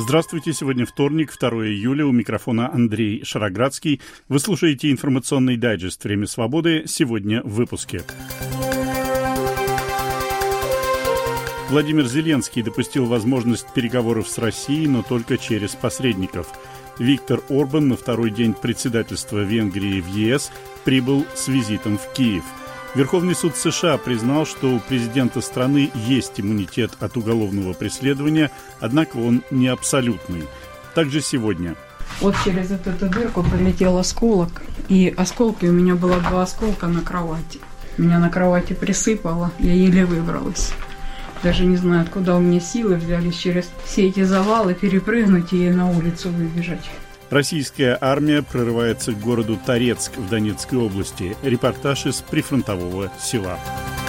Здравствуйте, сегодня вторник, 2 июля, у микрофона Андрей Шароградский. Вы слушаете информационный дайджест «Время свободы». Сегодня в выпуске. Владимир Зеленский допустил возможность переговоров с Россией, но только через посредников. Виктор Орбан на второй день председательства Венгрии в ЕС прибыл с визитом в Киев. Верховный суд США признал, что у президента страны есть иммунитет от уголовного преследования, однако он не абсолютный. Также сегодня. Вот через эту дырку прилетел осколок, и осколки у меня было 2 осколка на кровати. Меня на кровати присыпало, я еле выбралась. Даже не знаю, откуда у меня силы взялись через все эти завалы перепрыгнуть и на улицу выбежать. Российская армия прорывается к городу Торецк в Донецкой области. Репортаж из прифронтового села.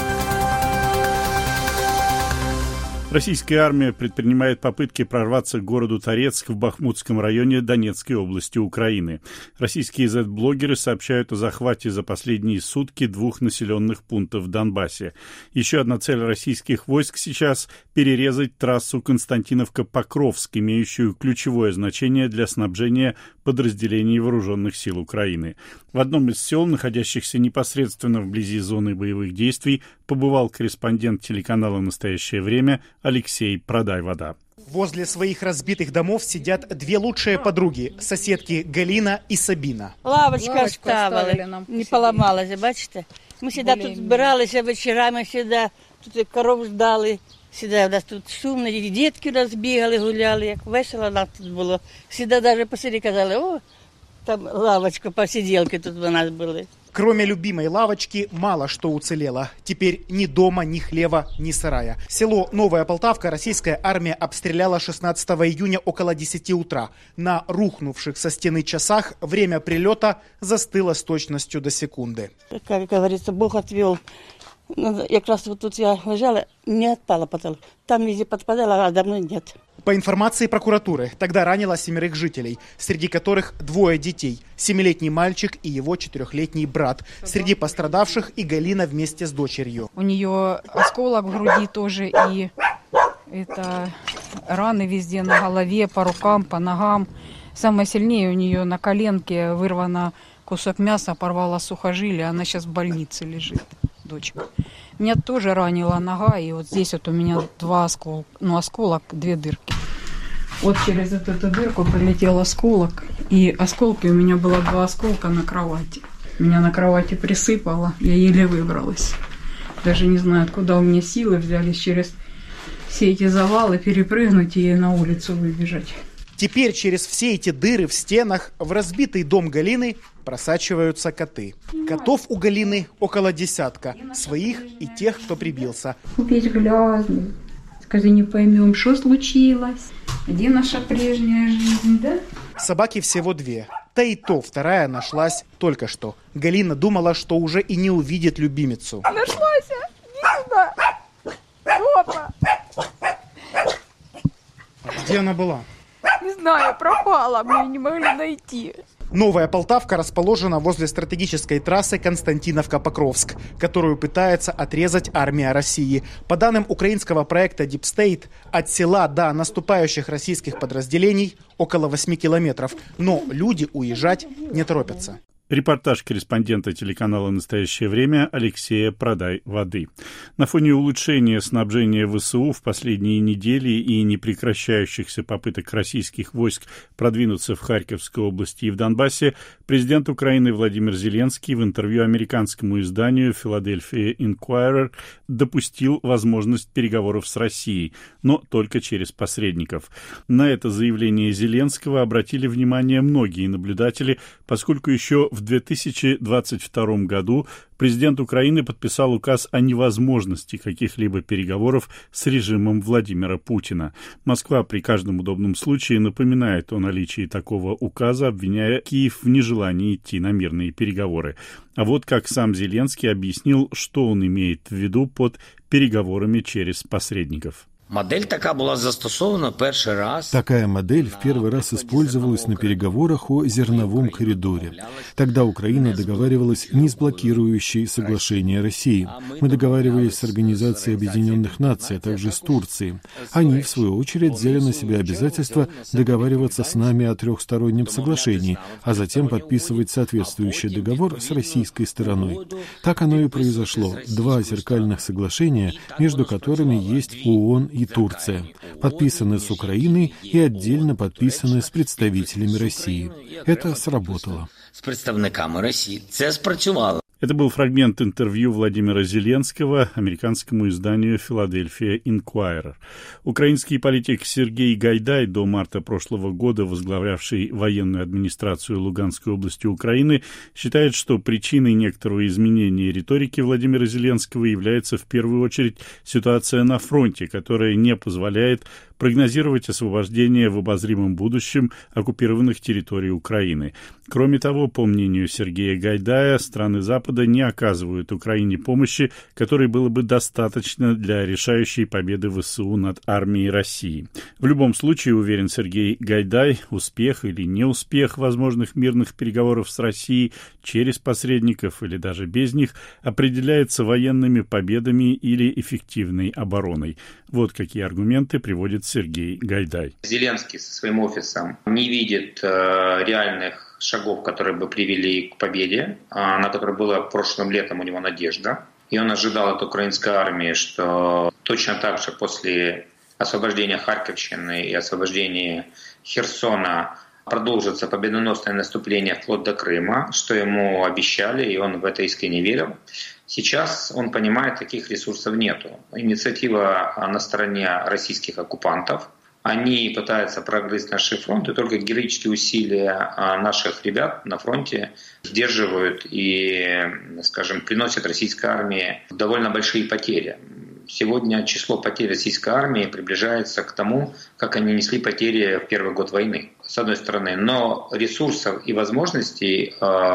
Российская армия предпринимает попытки прорваться к городу Торецк в Бахмутском районе Донецкой области Украины. Российские Z-блогеры сообщают о захвате за последние сутки 2 населенных пунктов в Донбассе. Еще одна цель российских войск сейчас – перерезать трассу Константиновка-Покровск, имеющую ключевое значение для снабжения подразделений вооруженных сил Украины. В одном из сел, находящихся непосредственно вблизи зоны боевых действий, побывал корреспондент телеканала «Настоящее время» Алексей Продай-Вода. Возле своих разбитых домов сидят 2 лучшие подруги, соседки Галина и Сабина. Лавочка ставили, не поломалась, бачите? Ми сюди тут збиралися вечорами, сюди, тут коров ждали. Сюди у нас тут шумно, і дітки розбігали, гуляли, як весело нам тут було. Сюди навіть посиді казали, о, там лавочка, посиделки тут у нас були. Кроме любимой лавочки, мало что уцелело. Теперь ни дома, ни хлева, ни сарая. Село Новая Полтавка российская армия обстреляла 16 июня около 10 утра. На рухнувших со стены часах время прилета застыло с точностью до секунды. Как говорится, Бог отвел. Якраз вот тут я лежала, не отпала потолок. Там везде подпадала, а давно нет. По информации прокуратуры, тогда ранило 7 жителей, среди которых 2 детей. 7-летний мальчик и его 4-летний брат. Среди пострадавших и Галина вместе с дочерью. У нее осколок в груди тоже, и это раны везде на голове, по рукам, по ногам. Самое сильнее у нее на коленке вырвано кусок мяса, порвало сухожилие, она сейчас в больнице лежит, дочка. Меня тоже ранила нога, и вот здесь вот у меня 2 осколка, осколок, 2 дырки. Вот через эту дырку прилетел осколок, и осколки у меня было 2 осколка на кровати. Меня на кровати присыпало, я еле выбралась. Даже не знаю, откуда у меня силы взялись через все эти завалы перепрыгнуть и на улицу выбежать. Теперь через все эти дыры в стенах в разбитый дом Галины просачиваются коты. Котов у Галины около 10, своих и тех, кто прибился. Весь грязный. Скажи, не поймем, что случилось? Где наша прежняя жизнь, да? Собаки всего 2. Да и то вторая нашлась только что. Галина думала, что уже и не увидит любимицу. Нашлась! Иди сюда! Опа! Где она была? Не знаю, пропала, мы не могли найти. Новая Полтавка расположена возле стратегической трассы Константиновка-Покровск, которую пытается отрезать армия России. По данным украинского проекта Deep State, от села до наступающих российских подразделений около 8 километров, но люди уезжать не торопятся. Репортаж корреспондента телеканала «Настоящее время» Алексея Продай-Воды. На фоне улучшения снабжения ВСУ в последние недели и непрекращающихся попыток российских войск продвинуться в Харьковской области и в Донбассе, президент Украины Владимир Зеленский в интервью американскому изданию Philadelphia Inquirer допустил возможность переговоров с Россией, но только через посредников. На это заявление Зеленского обратили внимание многие наблюдатели, поскольку еще в 2022 году президент Украины подписал указ о невозможности каких-либо переговоров с режимом Владимира Путина. Москва при каждом удобном случае напоминает о наличии такого указа, обвиняя Киев в нежелании идти на мирные переговоры. А вот как сам Зеленский объяснил, что он имеет в виду под переговорами через посредников. Модель такая была застосована первый раз. Такая модель в первый раз использовалась на переговорах о зерновом коридоре. Тогда Украина договаривалась не с блокирующей соглашение России. Мы договаривались с Организацией Объединенных Наций, а также с Турцией. Они, в свою очередь, взяли на себя обязательство договариваться с нами о трехстороннем соглашении, а затем подписывать соответствующий договор с российской стороной. Так оно и произошло. Два зеркальных соглашения, между которыми есть ООН и Турция, подписаны с Украиной и отдельно подписаны с представителями России. Это сработало. С представниками России. Это спрацювало. Это был фрагмент интервью Владимира Зеленского американскому изданию «Philadelphia Inquirer». Украинский политик Сергей Гайдай, до марта прошлого года возглавлявший военную администрацию Луганской области Украины, считает, что причиной некоторого изменения риторики Владимира Зеленского является в первую очередь ситуация на фронте, которая не позволяет прогнозировать освобождение в обозримом будущем оккупированных территорий Украины. Кроме того, по мнению Сергея Гайдая, страны Запада не оказывают Украине помощи, которой было бы достаточно для решающей победы ВСУ над армией России. В любом случае, уверен Сергей Гайдай, успех или неуспех возможных мирных переговоров с Россией через посредников или даже без них определяется военными победами или эффективной обороной. Вот какие аргументы приводит Сергей Гайдай. Зеленский со своим офисом не видит реальных шагов, которые бы привели к победе, на которой была прошлым летом у него надежда. И он ожидал от украинской армии, что точно так же после освобождения Харьковщины и освобождения Херсона продолжится победоносное наступление вплоть до Крыма, что ему обещали, и он в это искренне верил. Сейчас он понимает, таких ресурсов нету. Инициатива на стороне российских оккупантов. Они пытаются прогрызть наши фронты, только героические усилия наших ребят на фронте сдерживают и, скажем, приносят российской армии довольно большие потери. Сегодня число потерь российской армии приближается к тому, как они несли потери в первый год войны, с одной стороны. Но ресурсов и возможностей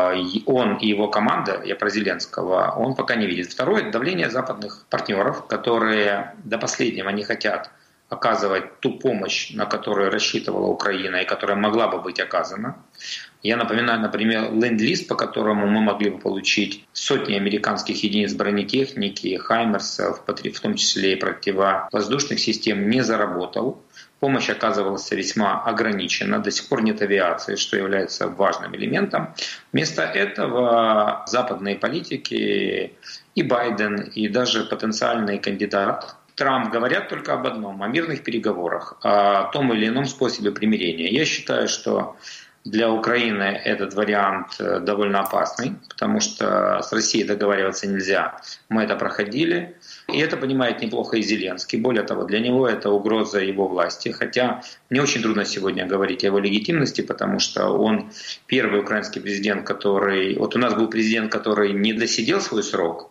он и его команда, я про Зеленского, он пока не видит. Второе – давление западных партнеров, которые до последнего не хотят оказывать ту помощь, на которую рассчитывала Украина и которая могла бы быть оказана. Я напоминаю, например, ленд-лиз, по которому мы могли бы получить сотни американских единиц бронетехники, хаймерсов, в том числе и противовоздушных систем, не заработал. Помощь оказывалась весьма ограничена, до сих пор нет авиации, что является важным элементом. Вместо этого западные политики, и Байден, и даже потенциальный кандидат Трамп говорят только об одном, о мирных переговорах, о том или ином способе примирения. Я считаю, что для Украины этот вариант довольно опасный, потому что с Россией договариваться нельзя. Мы это проходили. И это понимает неплохо и Зеленский. Более того, для него это угроза его власти. Хотя мне очень трудно сегодня говорить о его легитимности, потому что он первый украинский президент, который... Вот у нас был президент, который не досидел свой срок,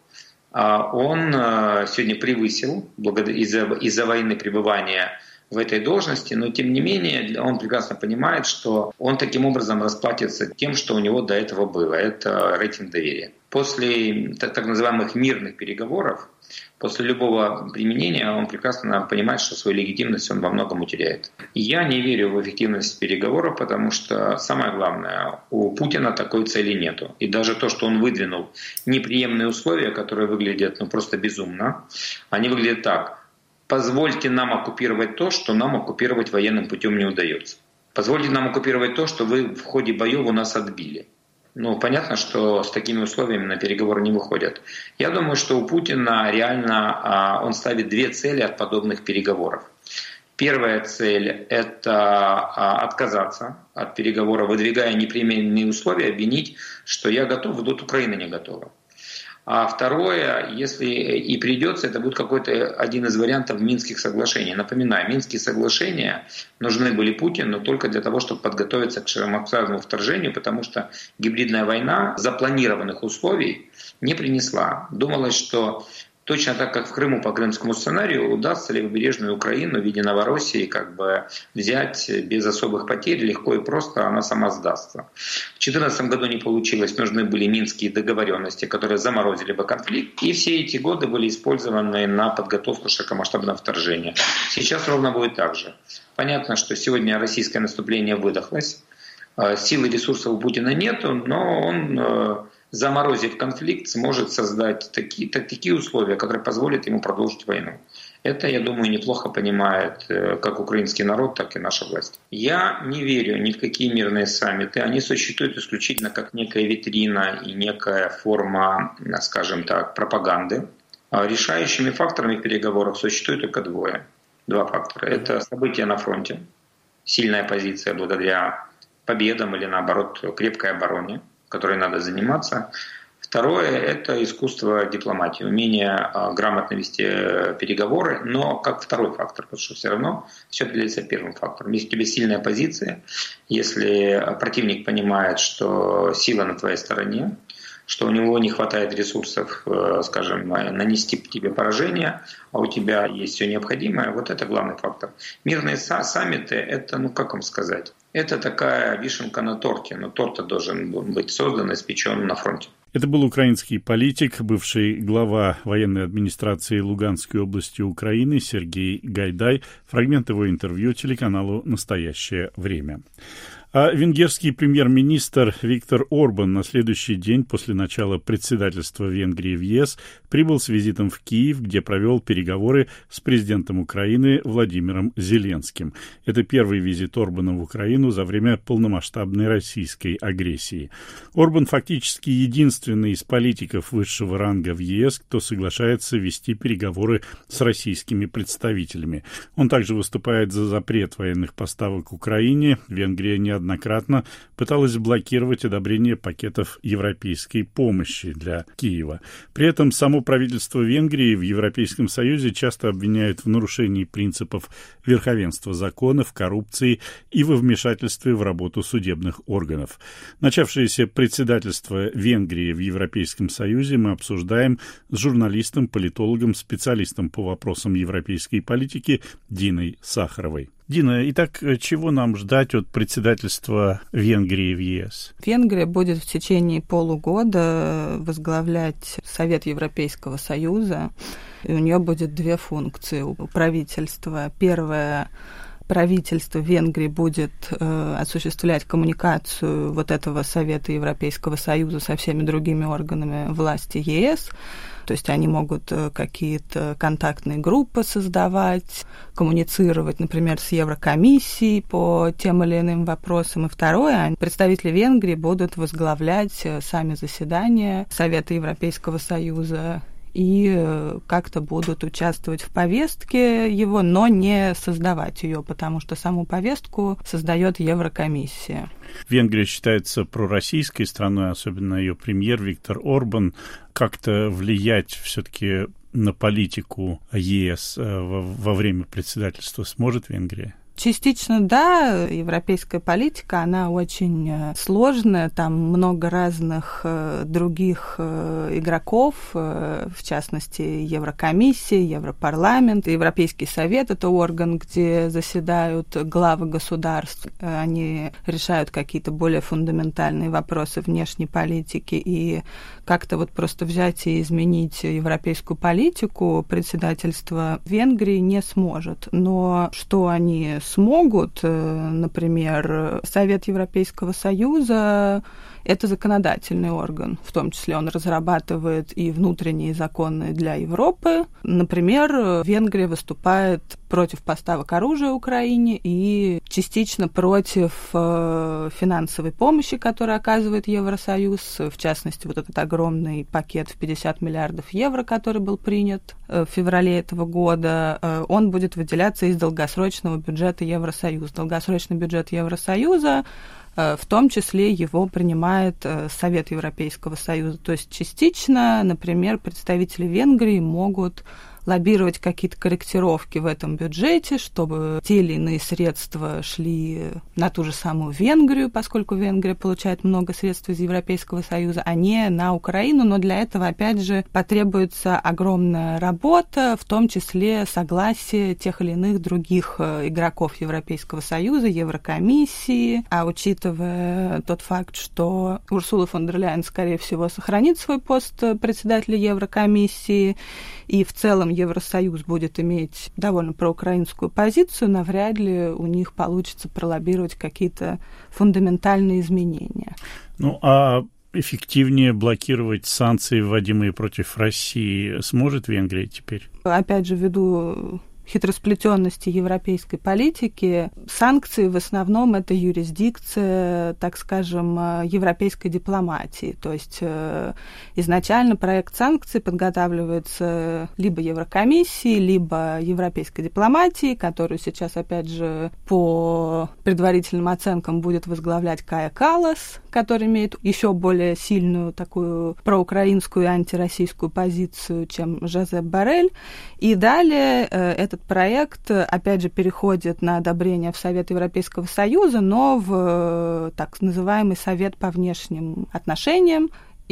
он сегодня превысил из-за войны пребывания в этой должности, но тем не менее он прекрасно понимает, что он таким образом расплатится тем, что у него до этого было. Это рейтинг доверия. После так называемых мирных переговоров, после любого применения, он прекрасно понимает, что свою легитимность он во многом утеряет. Я не верю в эффективность переговоров, потому что самое главное, у Путина такой цели нету. И даже то, что он выдвинул неприемные условия, которые выглядят просто безумно, они выглядят так. Позвольте нам оккупировать то, что нам оккупировать военным путем не удается. Позвольте нам оккупировать то, что вы в ходе боев у нас отбили. Понятно, что с такими условиями на переговоры не выходят. Я думаю, что у Путина реально он ставит две цели от подобных переговоров. Первая цель – это отказаться от переговоров, выдвигая непременные условия, обвинить, что я готов, вот Украина не готова. А второе, если и придется, это будет какой-то один из вариантов Минских соглашений. Напоминаю, Минские соглашения нужны были Путину только для того, чтобы подготовиться к широкомасштабному вторжению, потому что гибридная война запланированных условий не принесла. Думалось, что Точно так, как в Крыму по крымскому сценарию, удастся ли побережную Украину в виде Новороссии взять без особых потерь, легко и просто, она сама сдастся. В 2014 году не получилось, нужны были минские договоренности, которые заморозили бы конфликт, и все эти годы были использованы на подготовку широкомасштабного вторжения. Сейчас ровно будет так же. Понятно, что сегодня российское наступление выдохлось, сил и ресурсов у Путина нету, но он, заморозив конфликт, сможет создать такие условия, которые позволят ему продолжить войну. Это, я думаю, неплохо понимает как украинский народ, так и наша власть. Я не верю ни в какие мирные саммиты. Они существуют исключительно как некая витрина и некая форма, скажем так, пропаганды. Решающими факторами в переговорах существует только два фактора. Это события на фронте, сильная позиция благодаря победам или, наоборот, крепкой обороне, которой надо заниматься. Второе – это искусство дипломатии, умение грамотно вести переговоры, но как второй фактор, потому что все равно все определяется первым фактором. Если у тебя сильная позиция, если противник понимает, что сила на твоей стороне, что у него не хватает ресурсов, скажем, нанести тебе поражение, а у тебя есть все необходимое, вот это главный фактор. Мирные саммиты – это, как вам сказать, это такая вишенка на торте, но торт должен быть создан, испечен на фронте. Это был украинский политик, бывший глава военной администрации Луганской области Украины Сергей Гайдай. Фрагмент его интервью телеканалу «Настоящее время». А венгерский премьер-министр Виктор Орбан на следующий день после начала председательства Венгрии в ЕС прибыл с визитом в Киев, где провел переговоры с президентом Украины Владимиром Зеленским. Это первый визит Орбана в Украину за время полномасштабной российской агрессии. Орбан фактически единственный из политиков высшего ранга в ЕС, кто соглашается вести переговоры с российскими представителями. Он также выступает за запрет военных поставок Украине. Венгрия неоднократно пыталась блокировать одобрение пакетов европейской помощи для Киева. При этом само правительство Венгрии в Европейском Союзе часто обвиняют в нарушении принципов верховенства закона, в коррупции и во вмешательстве в работу судебных органов. Начавшееся председательство Венгрии в Европейском Союзе мы обсуждаем с журналистом, политологом, специалистом по вопросам европейской политики Диной Сахаровой. Дина, итак, чего нам ждать от председательства Венгрии в ЕС? Венгрия будет в течение полугода возглавлять Совет Европейского Союза, и у нее будет две функции у правительства. Первая — правительство Венгрии будет осуществлять коммуникацию вот этого Совета Европейского Союза со всеми другими органами власти ЕС. То есть они могут какие-то контактные группы создавать, коммуницировать, например, с Еврокомиссией по тем или иным вопросам. И второе, представители Венгрии будут возглавлять сами заседания Совета Европейского Союза и как-то будут участвовать в повестке его, но не создавать ее, потому что саму повестку создает Еврокомиссия. Венгрия считается пророссийской страной, особенно ее премьер Виктор Орбан. Как-то влиять все-таки на политику ЕС во время председательства сможет Венгрия? Частично, да, европейская политика, она очень сложная, там много разных других игроков, в частности, Еврокомиссия, Европарламент, Европейский совет — это орган, где заседают главы государств, они решают какие-то более фундаментальные вопросы внешней политики, и как-то вот просто взять и изменить европейскую политику председательство Венгрии не сможет. Но что они смогут, например, Совет Европейского Союза — это законодательный орган, в том числе он разрабатывает и внутренние законы для Европы. Например, Венгрия выступает против поставок оружия Украине и частично против финансовой помощи, которую оказывает Евросоюз, в частности, вот этот огромный пакет в 50 миллиардов евро, который был принят в феврале этого года, он будет выделяться из долгосрочного бюджета Евросоюза. Долгосрочный бюджет Евросоюза, в том числе его принимает Совет Европейского Союза. То есть частично, например, представители Венгрии могут лоббировать какие-то корректировки в этом бюджете, чтобы те или иные средства шли на ту же самую Венгрию, поскольку Венгрия получает много средств из Европейского Союза, а не на Украину. Но для этого, опять же, потребуется огромная работа, в том числе согласие тех или иных других игроков Европейского Союза, Еврокомиссии. А учитывая тот факт, что Урсула фон дер Ляйен, скорее всего, сохранит свой пост председателя Еврокомиссии, и в целом Евросоюз будет иметь довольно проукраинскую позицию, навряд ли у них получится пролоббировать какие-то фундаментальные изменения. Ну, а эффективнее блокировать санкции, вводимые против России, сможет Венгрия теперь? Опять же, ввиду хитросплетенности европейской политики, санкции в основном это юрисдикция, так скажем, европейской дипломатии. То есть изначально проект санкций подготавливается либо Еврокомиссией, либо европейской дипломатией, которую сейчас, опять же, по предварительным оценкам будет возглавлять Кая Каллас, который имеет еще более сильную такую проукраинскую и антироссийскую позицию, чем Жозеп Боррель. И далее этот проект, опять же, переходит на одобрение в Совет Европейского Союза, но в так называемый Совет по внешним отношениям.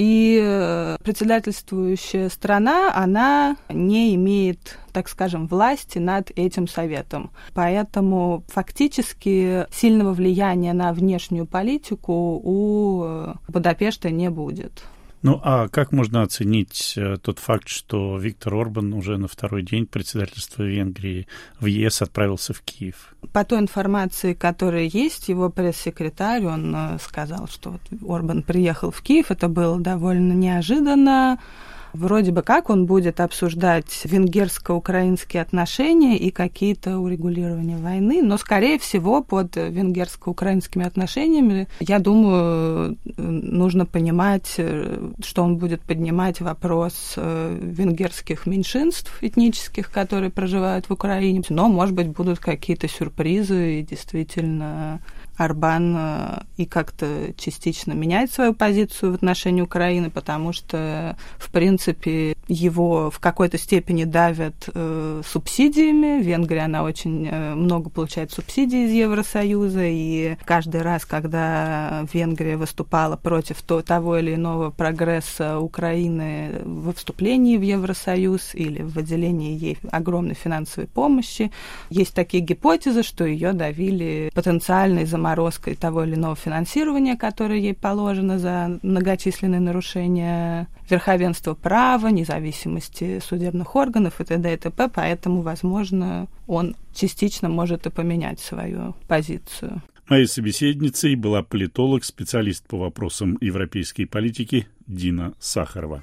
И председательствующая страна, она не имеет, так скажем, власти над этим советом. Поэтому фактически сильного влияния на внешнюю политику у Будапешта не будет. Ну, а как можно оценить тот факт, что Виктор Орбан уже на второй день председательства Венгрии в ЕС отправился в Киев? По той информации, которая есть, его пресс-секретарь, он сказал, что вот Орбан приехал в Киев, это было довольно неожиданно. Вроде бы как он будет обсуждать венгерско-украинские отношения и какие-то урегулирования войны, но, скорее всего, под венгерско-украинскими отношениями, я думаю, нужно понимать, что он будет поднимать вопрос венгерских меньшинств этнических, которые проживают в Украине, но, может быть, будут какие-то сюрпризы, и действительно Орбан и как-то частично меняет свою позицию в отношении Украины, потому что, в принципе, его в какой-то степени давят субсидиями. Венгрия, она очень много получает субсидий из Евросоюза, и каждый раз, когда Венгрия выступала против того или иного прогресса Украины во вступлении в Евросоюз или в выделении ей огромной финансовой помощи, есть такие гипотезы, что ее давили потенциальной заморозкой того или иного финансирования, которое ей положено за многочисленные нарушения верховенства права, независимости судебных органов и т.д. и т.п., поэтому, возможно, он частично может и поменять свою позицию. Моей собеседницей была политолог, специалист по вопросам европейской политики Дина Сахарова.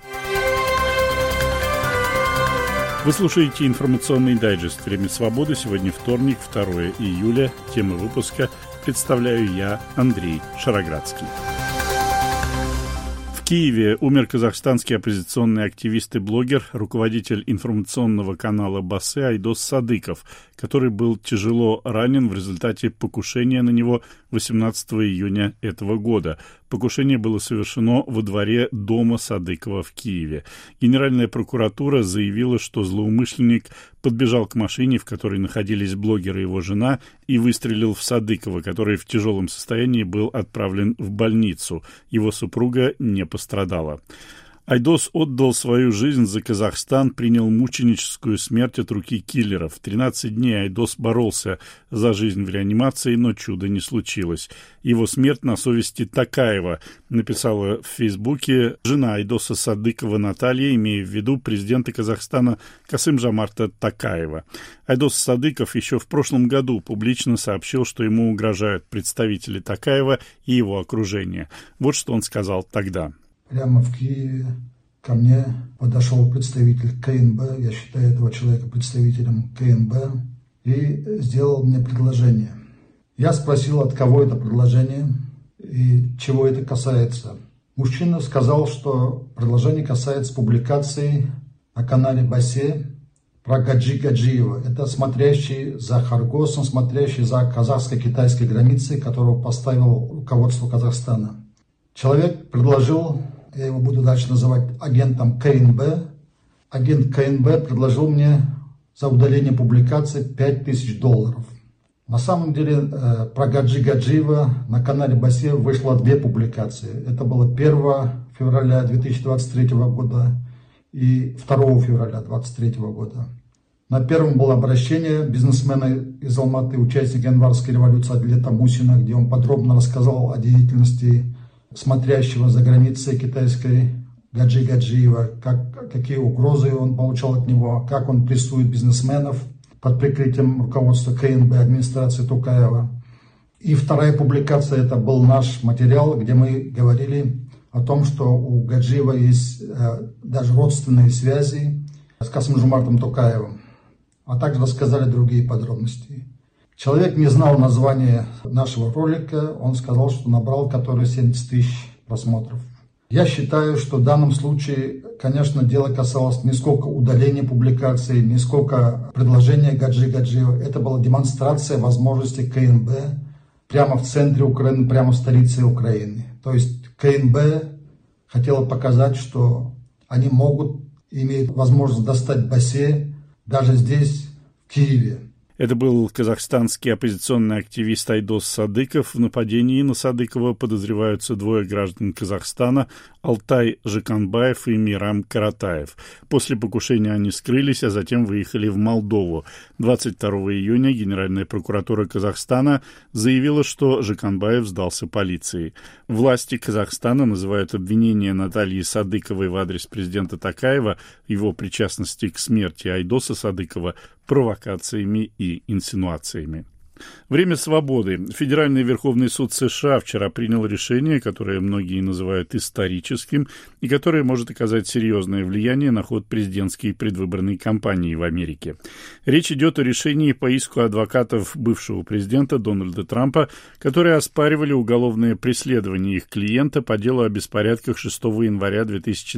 Вы слушаете информационный дайджест «Время свободы». Сегодня вторник, 2 июля. Тема выпуска представляю я, Андрей Шароградский. В Киеве умер казахстанский оппозиционный активист и блогер, руководитель информационного канала «Бассе» Айдос Садыков, который был тяжело ранен в результате покушения на него 18 июня этого года. Покушение было совершено во дворе дома Садыкова в Киеве. Генеральная прокуратура заявила, что злоумышленник подбежал к машине, в которой находились блогер и его жена, и выстрелил в Садыкова, который в тяжелом состоянии был отправлен в больницу. Его супруга не пострадала. Айдос отдал свою жизнь за Казахстан, принял мученическую смерть от руки киллеров. 13 дней Айдос боролся за жизнь в реанимации, но чуда не случилось. Его смерть на совести Такаева, написала в Фейсбуке жена Айдоса Садыкова Наталья, имея в виду президента Казахстана Касым-Жомарта Такаева. Айдос Садыков еще в прошлом году публично сообщил, что ему угрожают представители Такаева и его окружения. Вот что он сказал тогда. Прямо в Киеве ко мне подошел представитель КНБ, я считаю этого человека представителем КНБ, и сделал мне предложение. Я спросил, от кого это предложение и чего это касается. Мужчина сказал, что предложение касается публикации на канале «Бассе» про Гаджи Гаджиева. Это смотрящий за Хоргосом, смотрящий за казахско-китайской границей, которого поставил руководство Казахстана. Человек предложил, я его буду дальше называть агентом КНБ, агент КНБ предложил мне за удаление публикации $5000. На самом деле про Гаджи Гаджиева на канале Басеева вышло 2 публикации. Это было 1 февраля 2023 года и 2 февраля 2023 года. На первом было обращение бизнесмена из Алматы, участника январской революции Адлета Мусина, где он подробно рассказал о деятельности смотрящего за границей китайской Гаджи Гаджиева, какие угрозы он получал от него, как он прессует бизнесменов под прикрытием руководства КНБ, администрации Токаева. И вторая публикация, это был наш материал, где мы говорили о том, что у Гаджиева есть даже родственные связи с Касым-Жомартом Токаевым, а также рассказали другие подробности. Человек не знал название нашего ролика, он сказал, что набрал который 70 000 просмотров. Я считаю, что в данном случае, конечно, дело касалось не сколько удаления публикации, не сколько предложения Гаджи Гаджиева. Это была демонстрация возможности КНБ прямо в центре Украины, прямо в столице Украины. То есть КНБ хотела показать, что они могут, имеют возможность достать Басе даже здесь, в Киеве. Это был казахстанский оппозиционный активист Айдос Садыков. В нападении на Садыкова подозреваются 2 граждан Казахстана – Алтай Жаканбаев и Мирам Каратаев. После покушения они скрылись, а затем выехали в Молдову. 22 июня Генеральная прокуратура Казахстана заявила, что Жаканбаев сдался полиции. Власти Казахстана называют обвинения Натальи Садыковой в адрес президента Токаева, его причастности к смерти Айдоса Садыкова, провокациями и инсинуациями. Время свободы. Федеральный Верховный суд США вчера принял решение, которое многие называют историческим и которое может оказать серьезное влияние на ход президентской предвыборной кампании в Америке. Речь идет о решении по иску адвокатов бывшего президента Дональда Трампа, которые оспаривали уголовное преследование их клиента по делу о беспорядках 6 января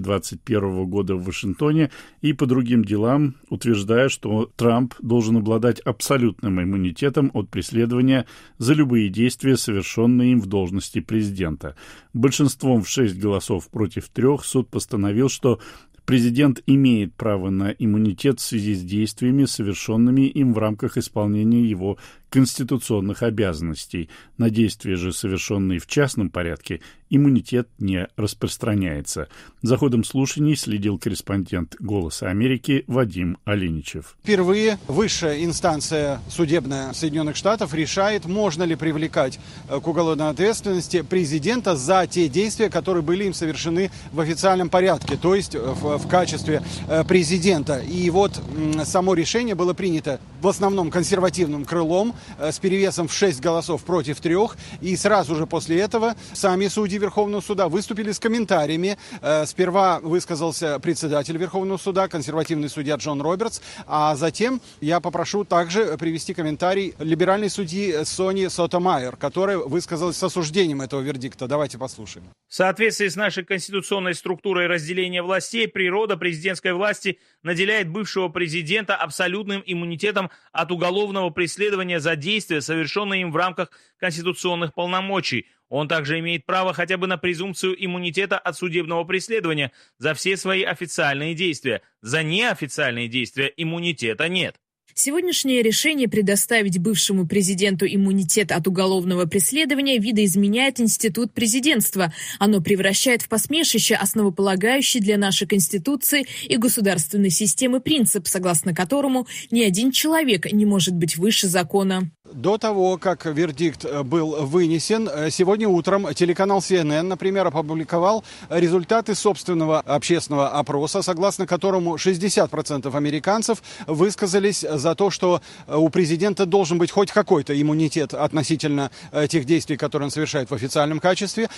2021 года в Вашингтоне и по другим делам, утверждая, что Трамп должен обладать абсолютным иммунитетом от преследования за любые действия, совершенные им в должности президента. Большинством в 6 голосов против 3 суд постановил, что президент имеет право на иммунитет в связи с действиями, совершенными им в рамках исполнения его конституционных обязанностей. На действия же, совершенные в частном порядке, иммунитет не распространяется. За ходом слушаний следил корреспондент «Голоса Америки» Вадим Оленичев. Впервые высшая инстанция судебная Соединенных Штатов решает, можно ли привлекать к уголовной ответственности президента за те действия, которые были им совершены в официальном порядке, то есть в качестве президента. И вот само решение было принято в основном консервативным крылом, с перевесом в 6 голосов против 3, и сразу же после этого сами судьи Верховного суда выступили с комментариями. Сперва высказался председатель Верховного суда, консервативный судья Джон Робертс, а затем я попрошу также привести комментарий либеральной судьи Сони Сотомайер, которая высказалась с осуждением этого вердикта. Давайте послушаем. В соответствии с нашей конституционной структурой разделения властей, природа президентской власти наделяет бывшего президента абсолютным иммунитетом от уголовного преследования за действия, совершенные им в рамках конституционных полномочий. Он также имеет право хотя бы на презумпцию иммунитета от судебного преследования за все свои официальные действия. За неофициальные действия иммунитета нет. Сегодняшнее решение предоставить бывшему президенту иммунитет от уголовного преследования видоизменяет институт президентства. Оно превращает в посмешище основополагающий для нашей Конституции и государственной системы принцип, согласно которому ни один человек не может быть выше закона. До того, как вердикт был вынесен, сегодня утром телеканал CNN, например, опубликовал результаты собственного общественного опроса, согласно которому 60% американцев высказались за то, что у президента должен быть хоть какой-то иммунитет относительно тех действий, которые он совершает в официальном качестве.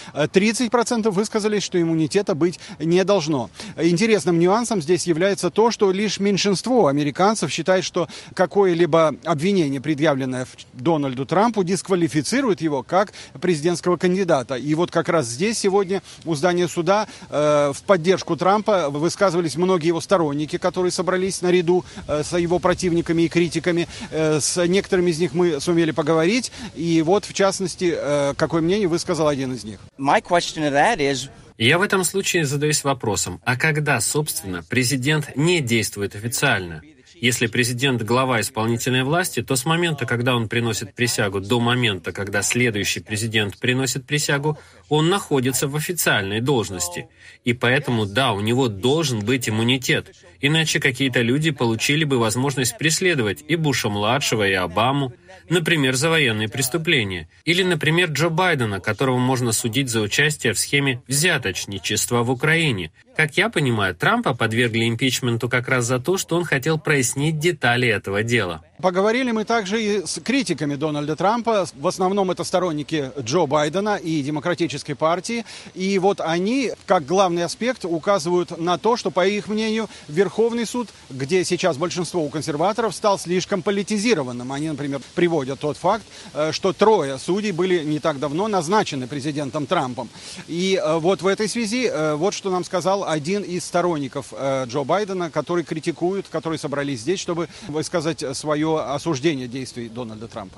30% высказались, что иммунитета быть не должно. Интересным нюансом здесь является то, что лишь меньшинство американцев считает, что какое-либо обвинение, предъявленное Дональду Трампу, дисквалифицирует его как президентского кандидата. И вот как раз здесь сегодня у здания суда в поддержку Трампа высказывались многие его сторонники, которые собрались наряду с его противниками и критиками. С некоторыми из них мы сумели поговорить. И вот, в частности, какое мнение высказал один из них. Я в этом случае задаюсь вопросом, а когда, собственно, президент не действует официально? Если президент – глава исполнительной власти, то с момента, когда он приносит присягу, до момента, когда следующий президент приносит присягу, он находится в официальной должности. И поэтому, да, у него должен быть иммунитет. Иначе какие-то люди получили бы возможность преследовать и Буша-младшего, и Обаму, например, за военные преступления. Или, например, Джо Байдена, которого можно судить за участие в схеме взяточничества в Украине. Как я понимаю, Трампа подвергли импичменту как раз за то, что он хотел прояснить детали этого дела. Поговорили мы также и с критиками Дональда Трампа. В основном это сторонники Джо Байдена и Демократической партии. И вот они, как главный аспект, указывают на то, что, по их мнению, Верховный суд, где сейчас большинство у консерваторов, стал слишком политизированным. Они, например, приводят тот факт, что 3 судей были не так давно назначены президентом Трампом. И вот в этой связи, вот что нам сказал один из сторонников Джо Байдена, который критикует, которые собрались здесь, чтобы высказать свое осуждение действий Дональда Трампа.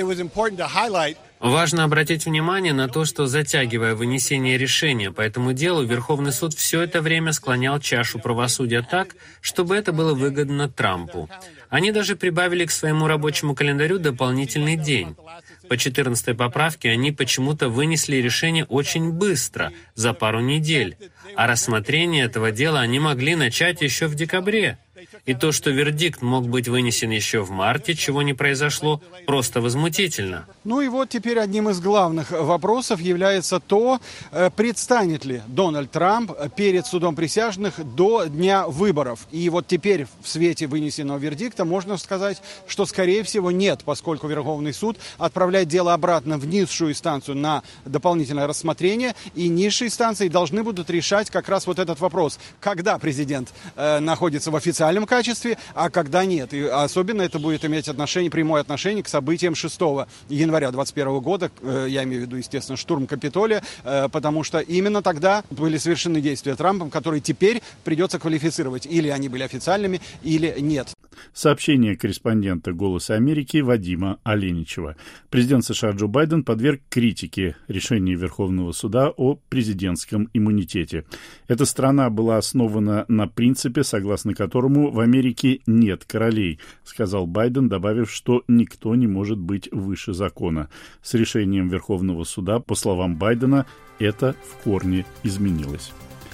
Важно обратить внимание на то, что, затягивая вынесение решения по этому делу, Верховный суд все это время склонял чашу правосудия так, чтобы это было выгодно Трампу. Они даже прибавили к своему рабочему календарю дополнительный день. По 14-й поправке они почему-то вынесли решение очень быстро, за пару недель, а рассмотрение этого дела они могли начать еще в декабре. И то, что вердикт мог быть вынесен еще в марте, чего не произошло, просто возмутительно. Ну и вот теперь одним из главных вопросов является то, предстанет ли Дональд Трамп перед судом присяжных до дня выборов. И вот теперь в свете вынесенного вердикта можно сказать, что скорее всего нет, поскольку Верховный суд отправляет дело обратно в низшую инстанцию на дополнительное рассмотрение, и низшие инстанции должны будут решать как раз вот этот вопрос, когда президент находится в официальном качестве, а когда нет. И особенно это будет иметь прямое отношение к событиям 6 января 2021 года, я имею в виду, естественно, штурм Капитолия, потому что именно тогда были совершены действия Трампом, которые теперь придется квалифицировать, или они были официальными, или нет. Сообщение корреспондента «Голоса Америки» Вадима Оленичева. Президент США Джо Байден подверг критике решение Верховного суда о президентском иммунитете. Эта страна была основана на принципе, согласно которому в Америке нет королей, сказал Байден, добавив, что никто не может быть выше закона. С решением Верховного суда, по словам Байдена, это в корне изменилось.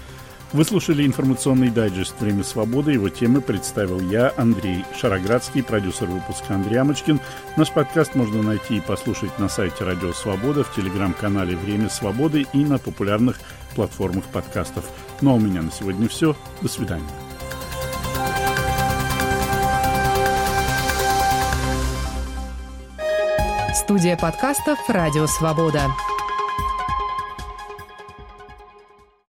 Вы слушали информационный дайджест «Время свободы». Его темы представил я, Андрей Шароградский, продюсер выпуска Андрей Амочкин. Наш подкаст можно найти и послушать на сайте Радио Свобода, в телеграм-канале «Время свободы» и на популярных платформах подкастов. Ну а у меня на сегодня все. До свидания. Студия подкастов «Радио Свобода».